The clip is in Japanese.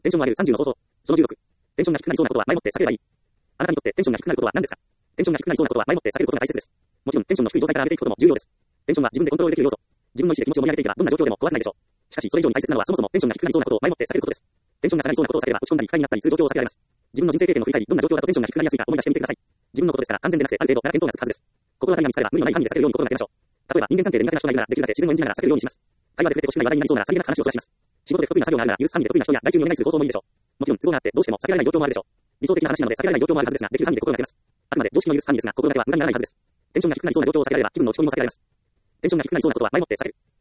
テンションの上げる30の方法。その16。テンションが低くなりそうなことは前もって避ければいい。あなたにとってテンションが低くなることは何ですか？テンションが低くなりそうなことは前もって避けることが大切です。もちろんテンションの低い状態から上げていくことも重要です。テンションは自分でコントロールできる要素。自分の意思で気持ちを盛り上げていけばどんな状況でも壊れないでしょう。しかしそれ以上に大切なのはそもそもテンションが低くなりそうなことを前もって避けることです。テンションが下がりそうなことを避ければ落ち込んだり不快になったりする状況を避けられます。自分の人生経験の振り返り、どんな状況だとテンションが低くなりやすいか思い出してみてください。自分のことですから完全でなくてある程度なら検討がつくはずです。心当たりが見つかれば無理のない範囲で避けるように心がけましょう。例えば人間関係で苦手な人がいるならできるだけ自然を演じながら避けるようにします。会話で触れてほしくない話題になりそうならさりげなく話をそらします。仕事で不得意な作業があるなら許す範囲で得意な人や外注にお願いする方法もいいでしょう。もちろん都合があってどうしても避けられない状況もあるでしょう。理想的な話なので避けられない状況もあるはずですが、できる範囲で心がけます。あくまで常識の許す範囲ですが、心がけは無駄にならないはずです。テンションが低くなりそうな状況を避けられれば気分の落ち込みも避けられます。テンションが低くなりそうなことは前もって避ける。